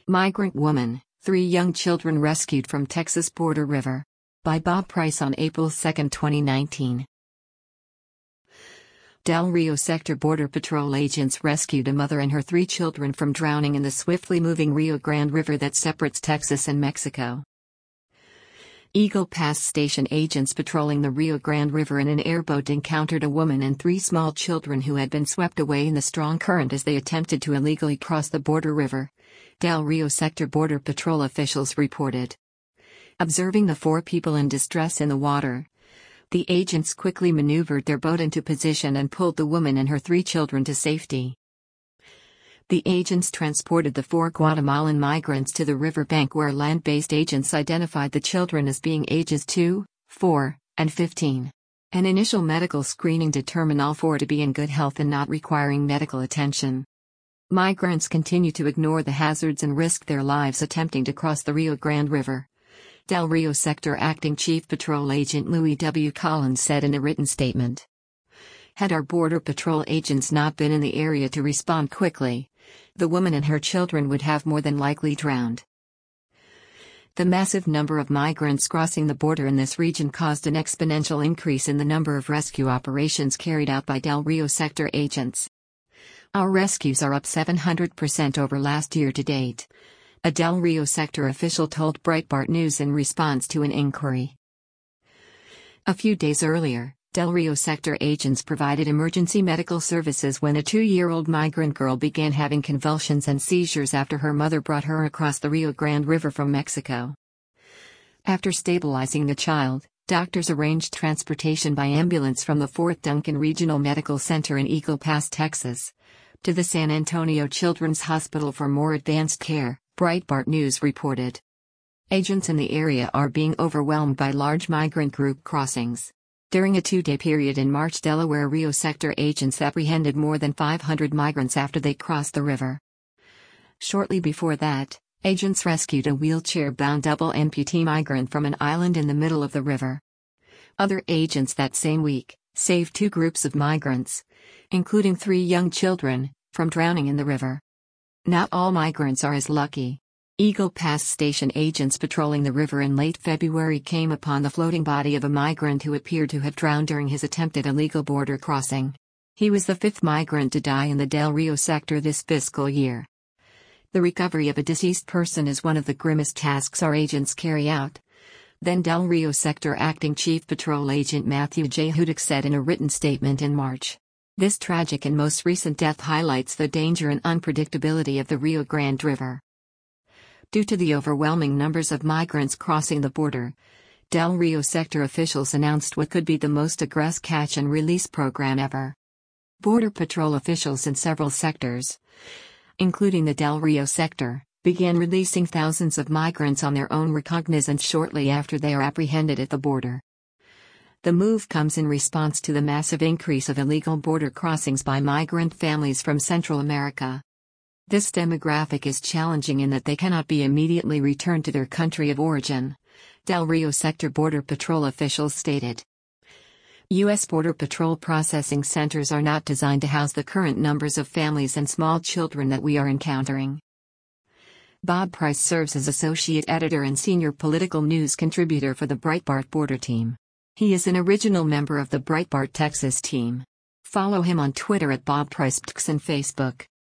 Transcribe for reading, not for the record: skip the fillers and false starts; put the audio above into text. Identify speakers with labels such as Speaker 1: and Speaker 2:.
Speaker 1: Migrant Woman, 3 Young Children Rescued from Texas Border River. By Bob Price on April 2, 2019. Del Rio Sector Border Patrol agents rescued a mother and her 3 children from drowning in the swiftly moving Rio Grande River that separates Texas and Mexico. Eagle Pass Station agents patrolling the Rio Grande River in an airboat encountered a woman and 3 small children who had been swept away in the strong current as they attempted to illegally cross the border river, Del Rio Sector Border Patrol officials reported. Observing the 4 people in distress in the water, the agents quickly maneuvered their boat into position and pulled the woman and her 3 children to safety. The agents transported the 4 Guatemalan migrants to the riverbank where land-based agents identified the children as being ages 2, 4, and 15. An initial medical screening determined all 4 to be in good health and not requiring medical attention. Migrants continue to ignore the hazards and risk their lives attempting to cross the Rio Grande River. Del Rio Sector Acting Chief Patrol Agent Louis W. Collins said in a written statement. Had our Border Patrol agents not been in the area to respond quickly, the woman and her children would have more than likely drowned. The massive number of migrants crossing the border in this region caused an exponential increase in the number of rescue operations carried out by Del Rio Sector agents. Our rescues are up 700% over last year to date, a Del Rio Sector official told Breitbart News in response to an inquiry. A few days earlier, Del Rio Sector agents provided emergency medical services when a 2-year-old migrant girl began having convulsions and seizures after her mother brought her across the Rio Grande River from Mexico. After stabilizing the child, doctors arranged transportation by ambulance from the Fort Duncan Regional Medical Center in Eagle Pass, Texas, to the San Antonio Children's Hospital for more advanced care, Breitbart News reported. Agents in the area are being overwhelmed by large migrant group crossings. During a 2-day period in March, Delaware Rio Sector agents apprehended more than 500 migrants after they crossed the river. Shortly before that, agents rescued a wheelchair-bound double amputee migrant from an island in the middle of the river. Other agents that same week saved 2 groups of migrants, including 3 young children, from drowning in the river. Not all migrants are as lucky. Eagle Pass Station agents patrolling the river in late February came upon the floating body of a migrant who appeared to have drowned during his attempted illegal border crossing. He was the 5th migrant to die in the Del Rio sector this fiscal year. The recovery of a deceased person is one of the grimmest tasks our agents carry out. Then Del Rio Sector Acting Chief Patrol Agent Matthew J. Hudick said in a written statement in March. This tragic and most recent death highlights the danger and unpredictability of the Rio Grande River. Due to the overwhelming numbers of migrants crossing the border, Del Rio Sector officials announced what could be the most aggressive catch and release program ever. Border Patrol officials in several sectors, including the Del Rio Sector, began releasing thousands of migrants on their own recognizance shortly after they are apprehended at the border. The move comes in response to the massive increase of illegal border crossings by migrant families from Central America. This demographic is challenging in that they cannot be immediately returned to their country of origin, Del Rio Sector Border Patrol officials stated. U.S. Border Patrol processing centers are not designed to house the current numbers of families and small children that we are encountering. Bob Price serves as associate editor and senior political news contributor for the Breitbart Border team. He is an original member of the Breitbart Texas team. Follow him on Twitter at Bob Price and Facebook.